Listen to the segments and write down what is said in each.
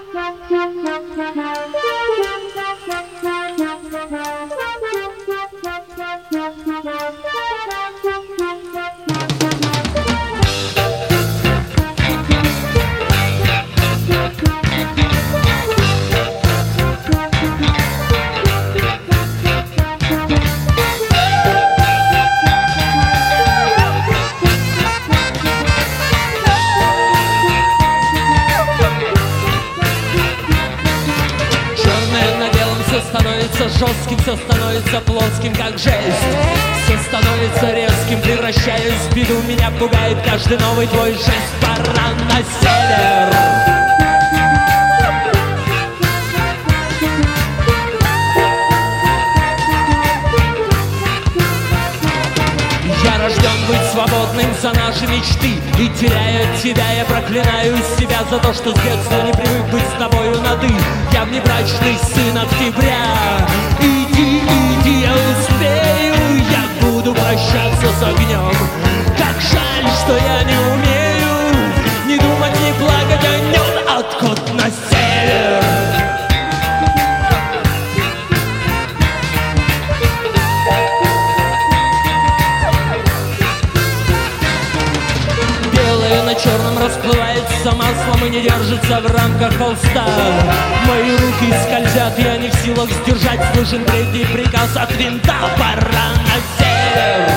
Становится жестким, все становится плоским, как жесть. Все становится резким, превращаясь в беду. Меня пугает каждый новый твой жест. Пора на север. Я рожден быть свободным за наши мечты. И теряя тебя, я проклинаю себя за то, что с детства не привык быть с тобою на «ты». Я внебрачный сын октября. Иди, иди, я успею. Я буду прощаться с огнем. Как жаль, что я не умею ни думать, ни плакать о нем. Откот на север. На черном расплывается маслом и не держится в рамках холста. Мои руки скользят, я не в силах сдержать. Слышен третий приказ от винта. Пора на север.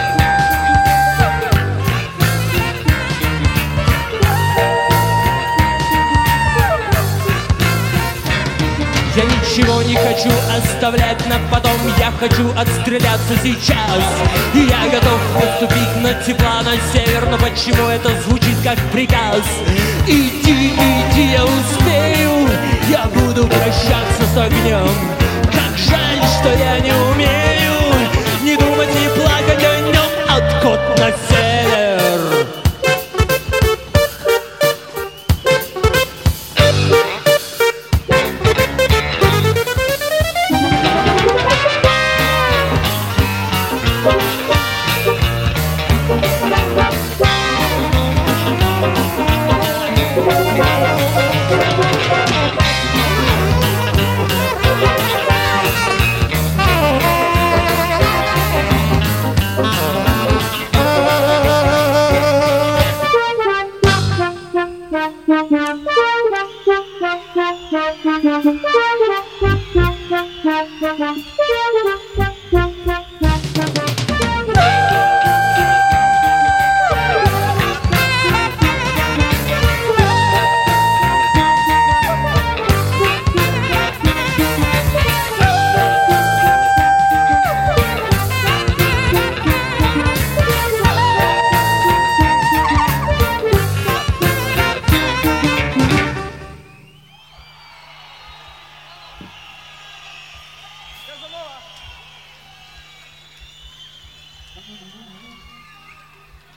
Я ничего не хочу оставлять на потом. Я хочу отстреляться сейчас. И я готов поступить на тепла на север. Но почему это звучит как приказ? Иди, иди, я успею. Я буду прощаться с огнем. Как жаль, что я не умею ни думать, ни плакать о нем. Откот на север. Казанова!